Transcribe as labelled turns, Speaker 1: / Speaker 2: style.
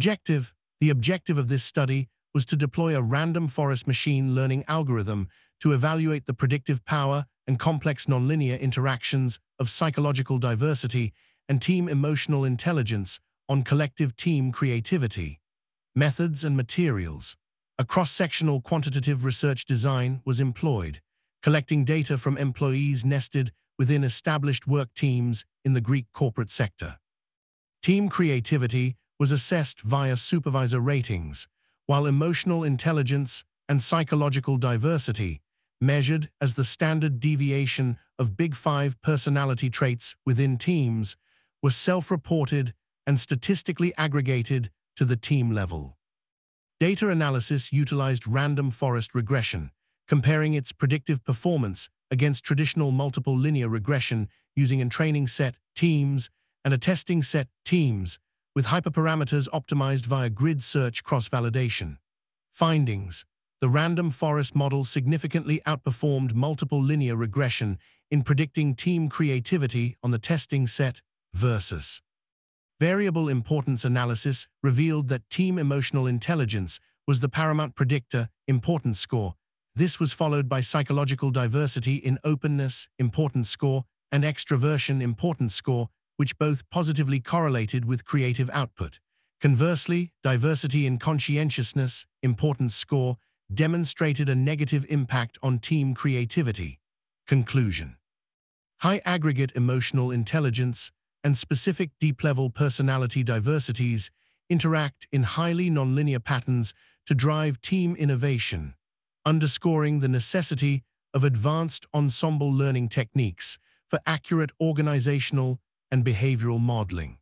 Speaker 1: Objective. The objective of this study was to deploy a random forest machine learning algorithm to evaluate the predictive power and complex nonlinear interactions of psychological diversity and team emotional intelligence on collective team creativity. Methods and materials. A cross-sectional quantitative research design was employed, collecting data from employees nested within established work teams in the Greek corporate sector. Team creativity was assessed via supervisor ratings, while emotional intelligence and psychological diversity, measured as the standard deviation of Big Five personality traits within teams, were self-reported and statistically aggregated to the team level. Data analysis utilized random forest regression, comparing its predictive performance against traditional multiple linear regression using a training set teams and a testing set teams, with hyperparameters optimized via grid search cross-validation. Findings. The random forest model significantly outperformed multiple linear regression in predicting team creativity on the testing set versus. Variable importance analysis revealed that team emotional intelligence was the paramount predictor importance score. This was followed by psychological diversity in openness importance score and extroversion importance score, which both positively correlated with creative output. Conversely, diversity in conscientiousness importance score demonstrated a negative impact on team creativity. Conclusion. High aggregate emotional intelligence and specific deep-level personality diversities interact in highly nonlinear patterns to drive team innovation, underscoring the necessity of advanced ensemble learning techniques for accurate organizational and behavioral modeling.